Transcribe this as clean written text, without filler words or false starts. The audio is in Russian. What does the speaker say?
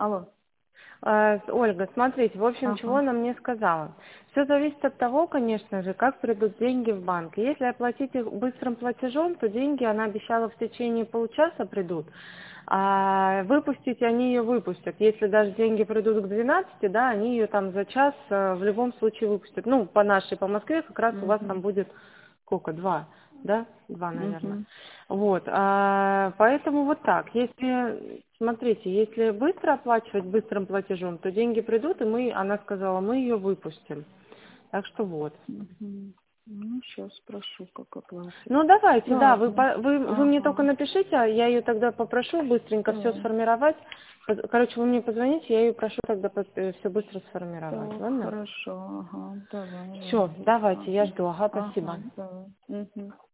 Алло. Ольга, смотрите, в общем, чего Ага. она мне сказала. Все зависит от того, конечно же, как придут деньги в банк. Если оплатить их быстрым платежом, то деньги, она обещала, в течение получаса придут. А выпустить они ее выпустят. Если даже деньги придут к 12, да, они ее там за час в любом случае выпустят. Ну, по Москве как раз у вас Угу. там будет сколько? 2, да? 2, наверное. Угу. Вот, поэтому вот так. Если, смотрите, если быстро оплачивать быстрым платежом, то деньги придут, и она сказала, мы ее выпустим. Так что вот. Угу. Ну, сейчас спрошу, как оплатить. Ну, давайте, да, Ладно. вы мне только Ага. напишите, а я ее тогда попрошу быстренько все Так, сформировать. Короче, вы мне позвоните, я ее прошу тогда все быстро сформировать, так, ладно? хорошо. Ага, давай, Все, ладно. давайте, я Ага. жду, ага, спасибо. Ага, давай. Угу.